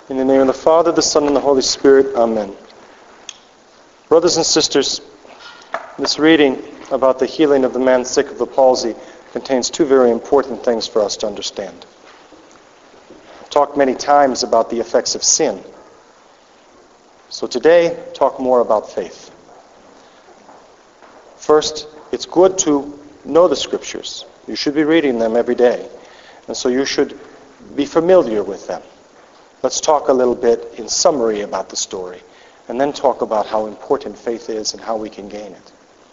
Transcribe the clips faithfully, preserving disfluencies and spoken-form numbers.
In the name of the Father, the Son, and the Holy Spirit. Amen. Brothers and sisters, this reading about the healing of the man sick of the palsy contains two very important things for us to understand. I've talked many times about the effects of sin. So today, talk more about faith. First, it's good to know the Scriptures. You should be reading them every day. And so you should be familiar with them. Let's talk a little bit in summary about the story, and then talk about how important faith is and how we can gain it.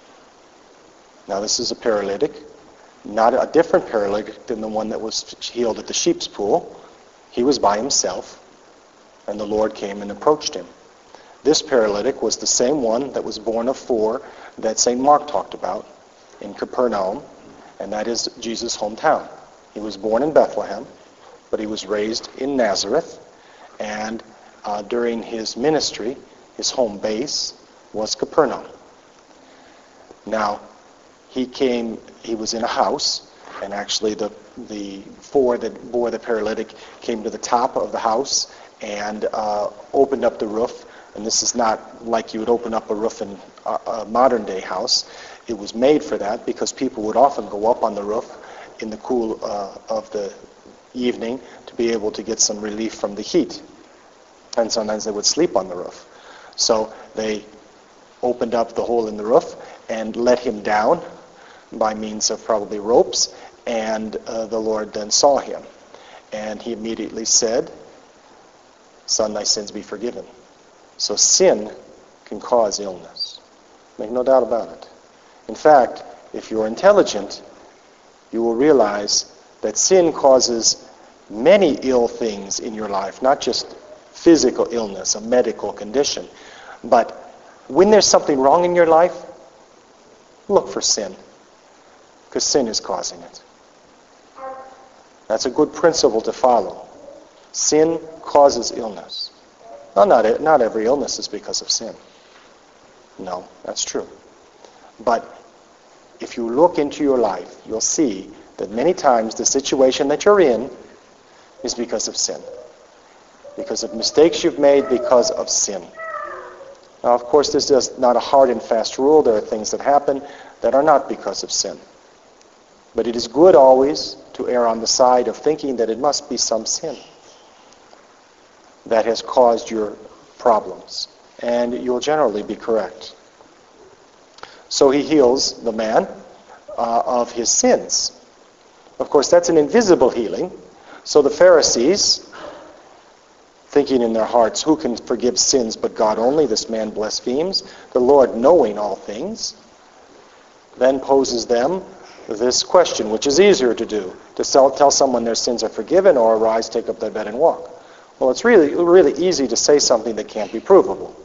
Now, this is a paralytic, not a different paralytic than the one that was healed at the sheep's pool. He was by himself, and the Lord came and approached him. This paralytic was the same one that was born of four that Saint Mark talked about in Capernaum, and that is Jesus' hometown. He was born in Bethlehem, but he was raised in Nazareth, and uh, during his ministry, his home base was Capernaum. Now, he came, he was in a house, and actually the, the four that bore the paralytic came to the top of the house and uh, opened up the roof. And this is not like you would open up a roof in a, a modern-day house. It was made for that because people would often go up on the roof in the cool uh, of the evening to be able to get some relief from the heat. And sometimes they would sleep on the roof. So they opened up the hole in the roof and let him down by means of probably ropes, and uh, the Lord then saw him. And he immediately said, "Son, thy sins be forgiven." So sin can cause illness. Make no doubt about it. In fact, if you're intelligent, you will realize that sin causes many ill things in your life, not just physical illness, a medical condition. But when there's something wrong in your life, look for sin, because sin is causing it. That's a good principle to follow. Sin causes illness. Well, not, not every illness is because of sin. No, that's true. But if you look into your life, you'll see that many times the situation that you're in is because of sin. Because of mistakes you've made because of sin. Now, of course, this is not a hard and fast rule. There are things that happen that are not because of sin. But it is good always to err on the side of thinking that it must be some sin that has caused your problems. And you'll generally be correct. So he heals the man uh, of his sins. Of course, that's an invisible healing. So the Pharisees, thinking in their hearts, who can forgive sins but God only? This man blasphemes. The Lord, knowing all things, then poses them this question, which is easier to do, to tell, tell someone their sins are forgiven, or arise, take up thy bed and walk. Well, it's really, really easy to say something that can't be provable.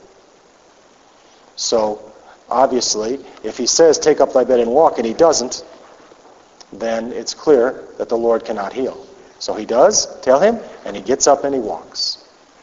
So, obviously, if he says, take up thy bed and walk, and he doesn't, then it's clear that the Lord cannot heal. So he does tell him, and he gets up and he walks.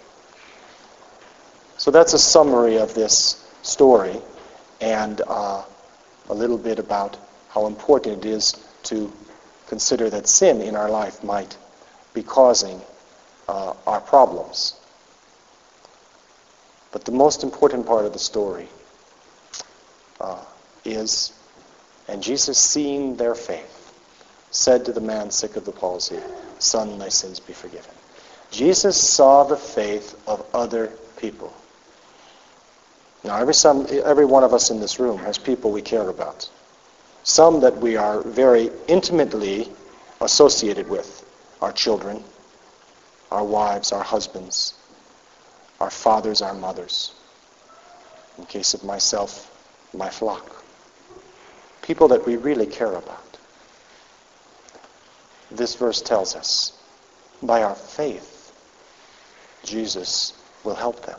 So that's a summary of this story, and uh, a little bit about how important it is to consider that sin in our life might be causing uh, our problems. But the most important part of the story uh, is, and Jesus, seeing their faith, said to the man sick of the palsy, "Son, thy sins be forgiven." Jesus saw the faith of other people. Now, every, some, every one of us in this room has people we care about. Some that we are very intimately associated with. Our children, our wives, our husbands, our fathers, our mothers. In case of myself, my flock. People that we really care about. This verse tells us, by our faith, Jesus will help them.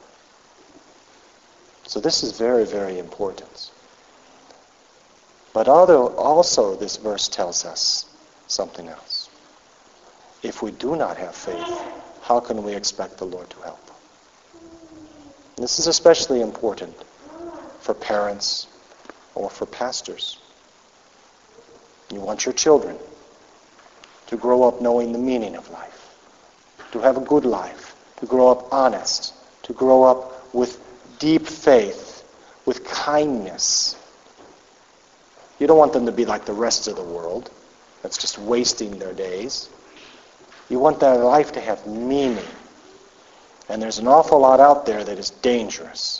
So this is very, very important. But also this verse tells us something else. If we do not have faith, how can we expect the Lord to help? This is especially important for parents or for pastors. You want your children to grow up knowing the meaning of life, to have a good life, to grow up honest, to grow up with deep faith, with kindness. You don't want them to be like the rest of the world that's just wasting their days. You want their life to have meaning. And there's an awful lot out there that is dangerous.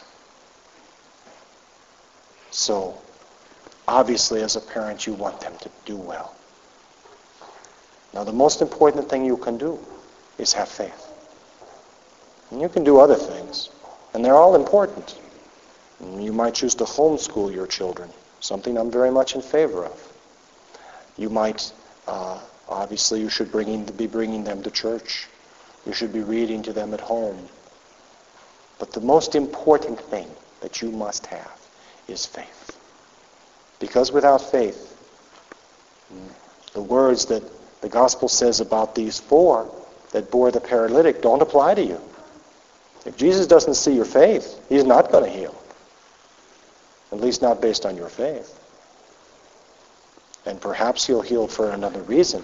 So, obviously, as a parent, you want them to do well. Now, the most important thing you can do is have faith. And you can do other things, and they're all important. And you might choose to homeschool your children, something I'm very much in favor of. You might, uh, obviously, you should bring in, be bringing them to church. You should be reading to them at home. But the most important thing that you must have is faith. Because without faith, the words that the gospel says about these four that bore the paralytic don't apply to you. If Jesus doesn't see your faith, he's not going to heal. At least not based on your faith. And perhaps he'll heal for another reason.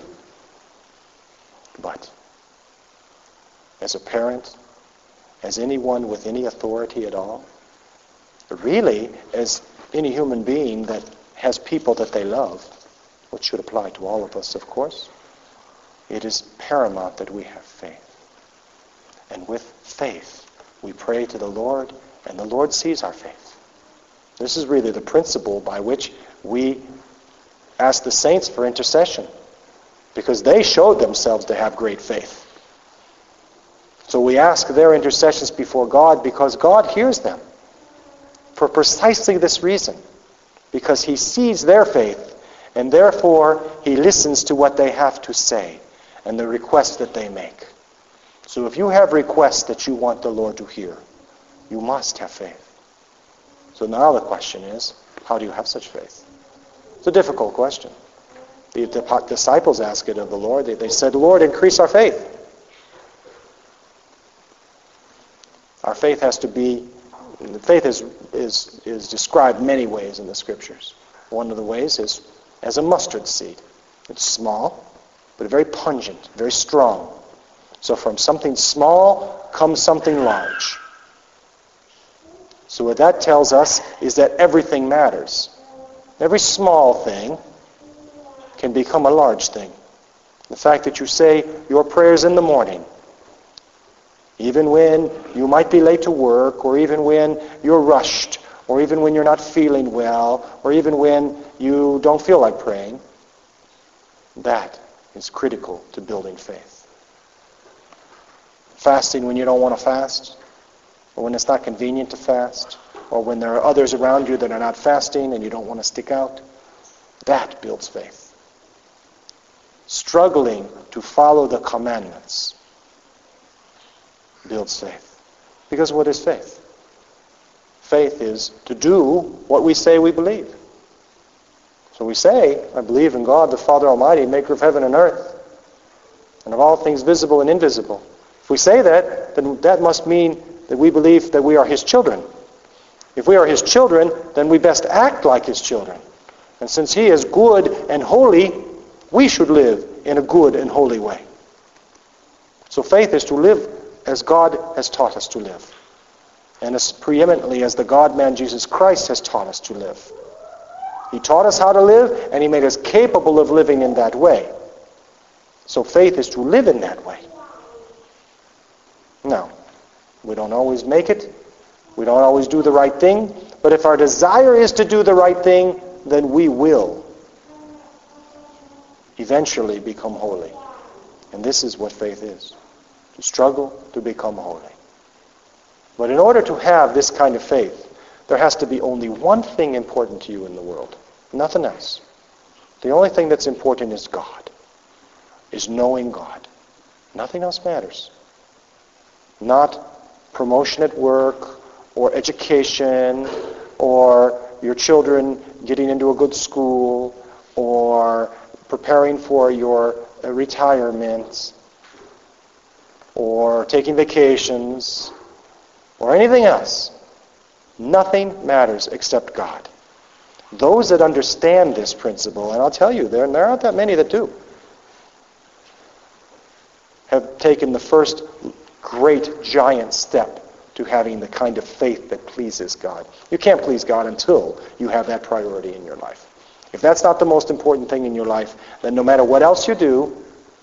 But as a parent, as anyone with any authority at all, really as any human being that has people that they love, which should apply to all of us, of course, it is paramount that we have faith. And with faith, we pray to the Lord, and the Lord sees our faith. This is really the principle by which we ask the saints for intercession, because they showed themselves to have great faith. So we ask their intercessions before God because God hears them for precisely this reason, because he sees their faith, and therefore he listens to what they have to say and the requests that they make. So if you have requests that you want the Lord to hear, you must have faith. So now the question is, how do you have such faith? It's a difficult question. The disciples asked it of the Lord. They said, Lord, increase our faith. Our faith has to be, faith is, is, is described many ways in the Scriptures. One of the ways is as a mustard seed. It's small, but very pungent, very strong. So from something small comes something large. So what that tells us is that everything matters. Every small thing can become a large thing. The fact that you say your prayers in the morning, even when you might be late to work, or even when you're rushed, or even when you're not feeling well, or even when you don't feel like praying, that is critical to building faith. Fasting when you don't want to fast, or when it's not convenient to fast, or when there are others around you that are not fasting and you don't want to stick out, that builds faith. Struggling to follow the commandments builds faith. Because what is faith? Faith is to do what we say we believe. So we say, I believe in God, the Father Almighty, maker of heaven and earth, and of all things visible and invisible. If we say that, then that must mean that we believe that we are his children. If we are his children, then we best act like his children. And since he is good and holy, we should live in a good and holy way. So faith is to live as God has taught us to live, and as preeminently as the God-man Jesus Christ has taught us to live. He taught us how to live, and he made us capable of living in that way. So faith is to live in that way. Now, we don't always make it. We don't always do the right thing. But if our desire is to do the right thing, then we will eventually become holy. And this is what faith is. To struggle to become holy. But in order to have this kind of faith, there has to be only one thing important to you in the world. Nothing else. The only thing that's important is God. Is knowing God. Nothing else matters. Not promotion at work, or education, or your children getting into a good school, or preparing for your uh, retirement, or taking vacations, or anything else. Nothing matters except God. Those that understand this principle, and I'll tell you, there, there aren't that many that do, have taken the first great, giant step to having the kind of faith that pleases God. You can't please God until you have that priority in your life. If that's not the most important thing in your life, then no matter what else you do,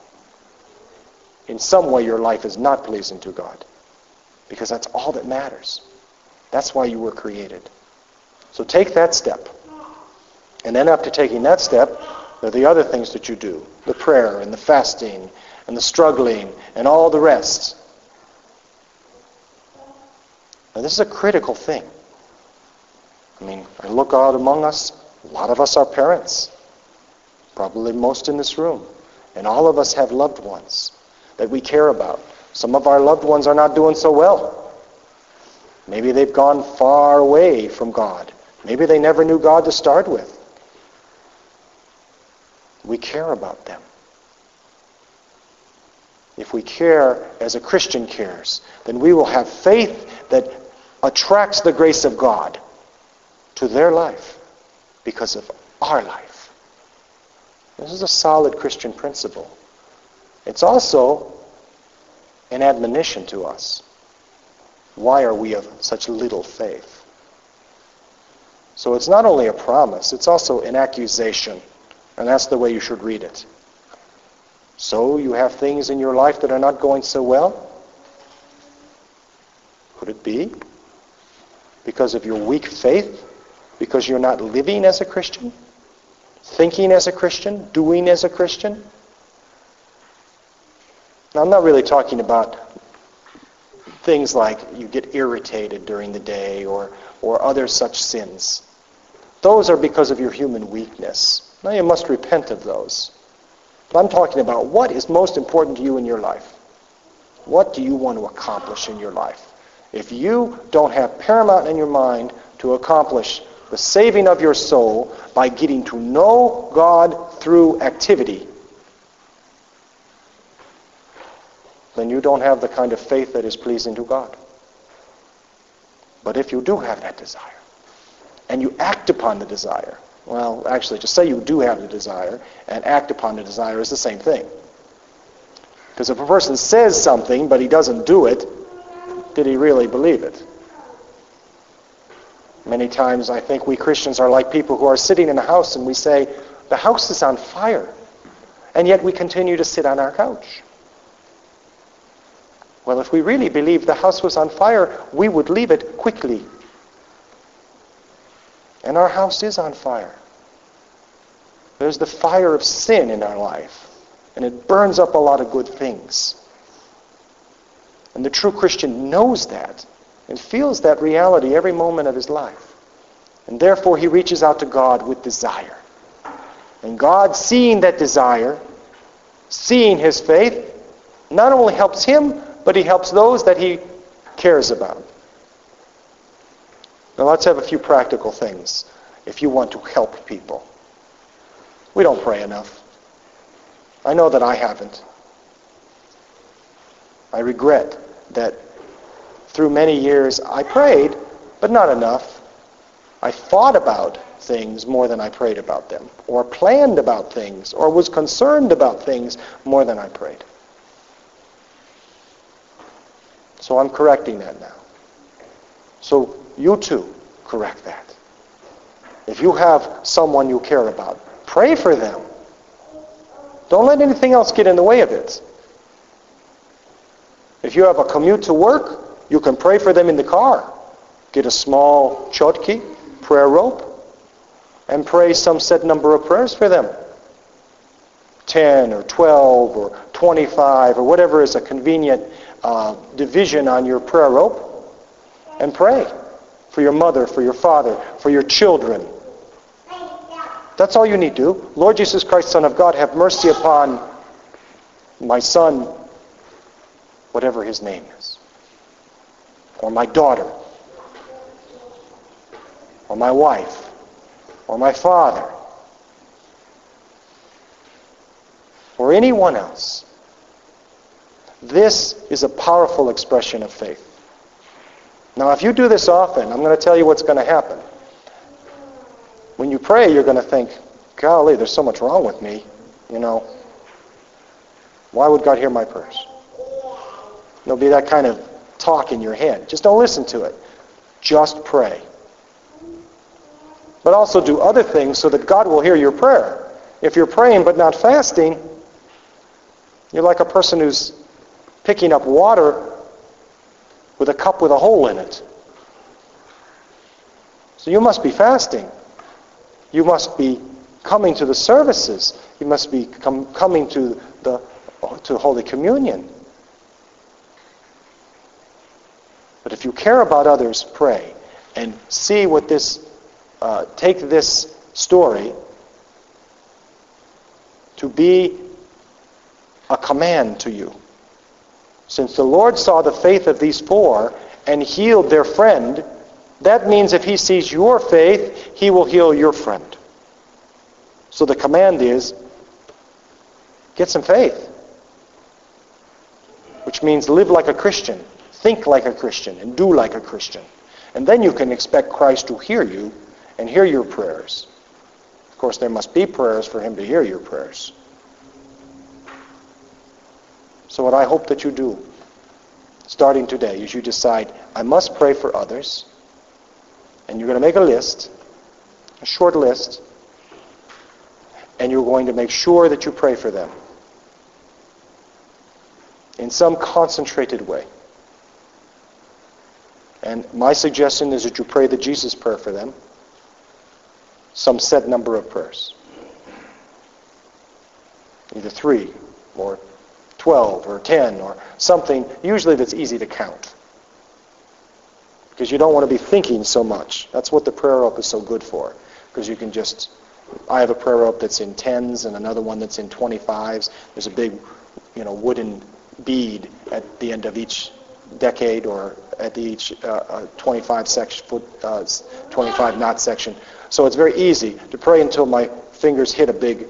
in some way your life is not pleasing to God. Because that's all that matters. That's why you were created. So take that step. And then after taking that step, there are the other things that you do. The prayer and the fasting and the struggling and all the rest. Now this is a critical thing. I mean, I look out among us. A lot of us are parents. Probably most in this room. And all of us have loved ones that we care about. Some of our loved ones are not doing so well. Maybe they've gone far away from God. Maybe they never knew God to start with. We care about them. If we care as a Christian cares, then we will have faith that attracts the grace of God to their life because of our life. This is a solid Christian principle. It's also an admonition to us. Why are we of such little faith? So it's not only a promise, it's also an accusation. And that's the way you should read it. So you have things in your life that are not going so well? Could it be because of your weak faith? Because you're not living as a Christian? Thinking as a Christian? Doing as a Christian? Now, I'm not really talking about things like you get irritated during the day or, or other such sins. Those are because of your human weakness. Now you must repent of those. But I'm talking about what is most important to you in your life. What do you want to accomplish in your life? If you don't have paramount in your mind to accomplish the saving of your soul by getting to know God through activity, then you don't have the kind of faith that is pleasing to God. But if you do have that desire, and you act upon the desire, well, actually, to say you do have the desire and act upon the desire is the same thing. Because if a person says something but he doesn't do it, did he really believe it? Many times I think we Christians are like people who are sitting in a house and we say, the house is on fire, and yet we continue to sit on our couch. Well, if we really believed the house was on fire, we would leave it quickly. And our house is on fire. There's the fire of sin in our life, and it burns up a lot of good things. And the true Christian knows that and feels that reality every moment of his life. And therefore he reaches out to God with desire. And God, seeing that desire, seeing his faith, not only helps him, but he helps those that he cares about. Now let's have a few practical things if you want to help people. We don't pray enough. I know that I haven't. I regret that through many years I prayed, but not enough. I thought about things more than I prayed about them, or planned about things, or was concerned about things more than I prayed. So I'm correcting that now. So you too, correct that. If you have someone you care about, pray for them. Don't let anything else get in the way of it. If you have a commute to work, you can pray for them in the car. Get a small chotki, prayer rope, and pray some set number of prayers for them. ten or twelve or twenty-five or whatever is a convenient uh, division on your prayer rope. And pray for your mother, for your father, for your children. That's all you need to do. Lord Jesus Christ, Son of God, have mercy upon my son, whatever his name is, or my daughter, or my wife, or my father, or anyone else. This is a powerful expression of faith. Now, if you do this often, I'm going to tell you what's going to happen. When you pray, you're going to think, golly, there's so much wrong with me. You know, why would God hear my prayers? There'll be that kind of talk in your head. Just don't listen to it. Just pray. But also do other things so that God will hear your prayer. If you're praying but not fasting, you're like a person who's picking up water with a cup with a hole in it. So you must be fasting. You must be coming to the services. You must be com- coming to the to Holy Communion. But if you care about others, pray. And see what this, uh, take this story to be a command to you. Since the Lord saw the faith of these four and healed their friend, that means if he sees your faith, he will heal your friend. So the command is, get some faith. Which means live like a Christian, think like a Christian, and do like a Christian. And then you can expect Christ to hear you and hear your prayers. Of course, there must be prayers for him to hear your prayers. So what I hope that you do, starting today, is you decide, I must pray for others. And you're going to make a list, a short list, and you're going to make sure that you pray for them in some concentrated way. And my suggestion is that you pray the Jesus prayer for them, some set number of prayers. Either three, or twelve, or ten, or something, usually that's easy to count. Because you don't want to be thinking so much. That's what the prayer rope is so good for. Because you can just, I have a prayer rope that's in tens and another one that's in twenty-fives. There's a big, you know, wooden bead at the end of each decade or at the each uh, uh, twenty-five section, foot, uh, twenty-five knot section. So it's very easy to pray until my fingers hit a big,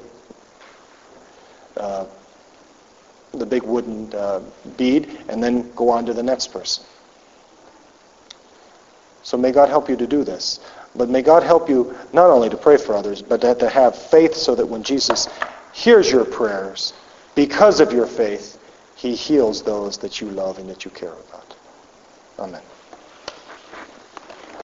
uh, the big wooden uh, bead, and then go on to the next person. So may God help you to do this. But may God help you not only to pray for others, but to have faith so that when Jesus hears your prayers, because of your faith, he heals those that you love and that you care about. Amen.